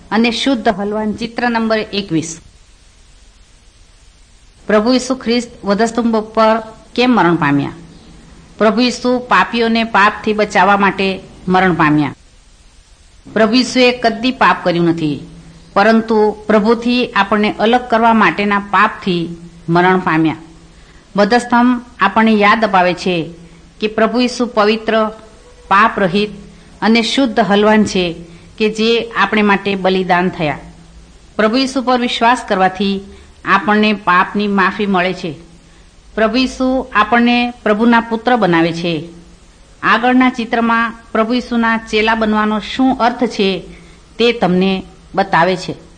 અને શુદ્ધ હલવાન. ચિત્ર નંબર 21. પ્રભુ ઈસુ ખ્રિસ્ત વધસ્તંભ પર કેમ મરણ પામ્યા? પ્રભુ ઈસુ પાપીઓને પાપથી બચાવવા માટે મરણ પામ્યા. પ્રભુ ઈસુએ કદી પાપ કર્યું નથી, પરંતુ પ્રભુથી આપણને અલગ કરવા માટેના પાપથી મરણ પામ્યા. વધસ્તંભ આપણને યાદ અપાવે છે કે પ્રભુ ઈસુ પવિત્ર, પાપ રહિત અને શુદ્ધ હલવાન છે કે જે આપણે માટે બલિદાન થયા. પ્રભુ ઈસુ પર વિશ્વાસ કરવાથી આપણને પાપની માફી મળે છે. પ્રભુ ઈસુ આપણને પ્રભુના પુત્ર બનાવે છે. આગળના ચિત્રમાં પ્રભુ ઈસુના ચેલા બનવાનો શું અર્થ છે તે તમને બતાવે છે.